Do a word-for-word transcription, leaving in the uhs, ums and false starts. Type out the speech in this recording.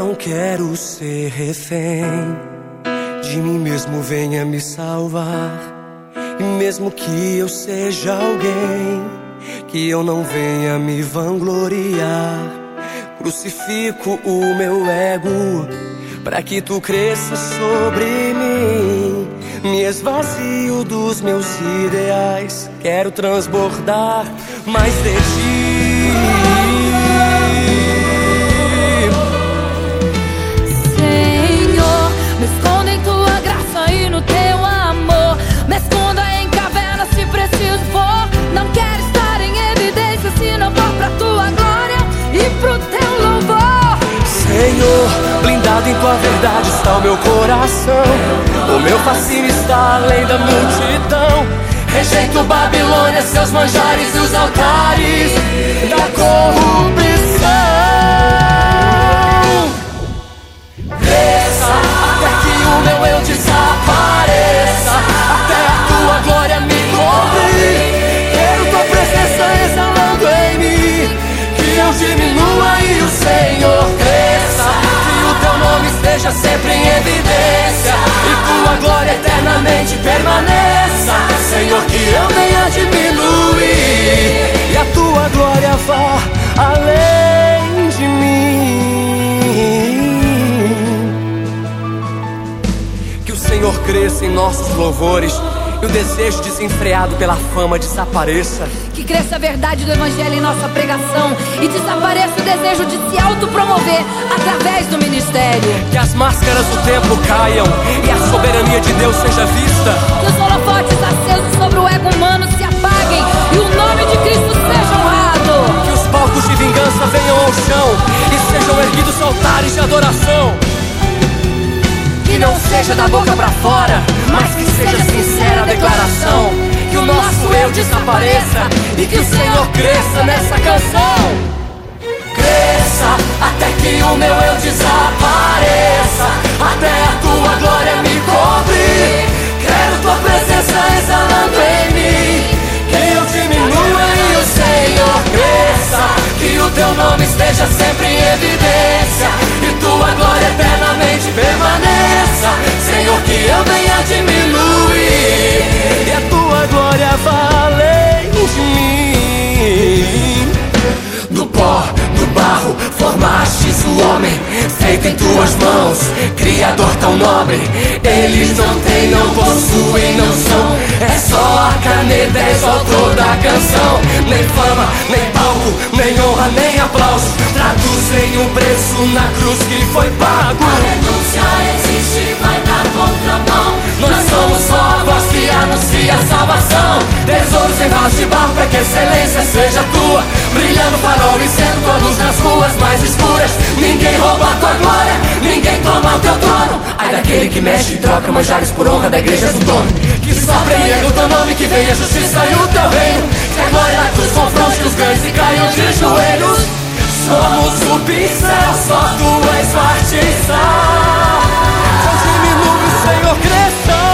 não quero ser refém de mim mesmo, venha me salvar. E mesmo que eu seja alguém, que eu não venha me vangloriar, crucifico o meu ego pra que tu cresça sobre mim. Me esvazio dos meus ideais, quero transbordar mais de ti. Senhor, me esconda em tua graça e no teu amor. Me esconda em caverna se preciso for. Não quero estar em evidência se não for pra tua glória e pro teu louvor. Senhor, blindado em tua verdade está o meu coração. O meu fascínio está além da multidão. Rejeito Babilônia, seus manjares e os altares da corrupção. Cresça até que o meu eu desapareça, até a tua glória me cobrir. Quero tua presença exalando em mim, que eu diminua e o Senhor cresça. Que o teu nome esteja sempre em evidência e tua glória eternamente permaneça. Senhor, que eu venha diminuir e a tua glória vá além de mim. Que o Senhor cresça em nossos louvores e o desejo desenfreado pela fama desapareça. Que cresça a verdade do evangelho em nossa pregação e desapareça o desejo de se autopromover através do ministério. Que as máscaras do templo caiam e a soberania de Deus seja vista. Que os holofotes acesos sobre o ego humano se apaguem e o nome de Cristo seja honrado. Que os palcos de vingança venham ao chão e sejam erguidos altares de adoração. Que não seja da boca pra fora, mas que seja sincera a declaração. Que o nosso eu desapareça e que o Senhor cresça nessa canção. Cresça até que o meu eu desapareça, até a tua glória me cobrir. Quero tua presença exalando em mim, que eu diminua e o Senhor cresça. Que o teu nome esteja sempre em evidência e tua glória eternamente permaneça. Senhor, que eu venha diminuir e a tua glória vá além de mim. Do pó, do barro, formastes o homem, feito em tuas mãos, Criador tão nobre. Eles não têm, não possuem, não são, é só a caneta, és o autor da canção. Nem fama, nem palco, nem honra, nem aplauso traduzem o preço na cruz que foi pago. A renúncia existe, vai dar contramão. Nós somos só a voz que anuncia a salvação. Tesouros em vasos de barro para que a excelência seja tua, brilhando farol e sendo tua luz nas ruas mais escuras. Ninguém rouba a tua glória, ninguém toma o teu trono. Ai daquele que mexe e troca manjares por honra da igreja do dono. Que surpreenda o teu nome, que venha a justiça e o teu reino. Que a glória da cruz confronte os grandes e caiam de joelhos. Somos o pincel, só tu és o artista. Só diminui, Senhor, cresça.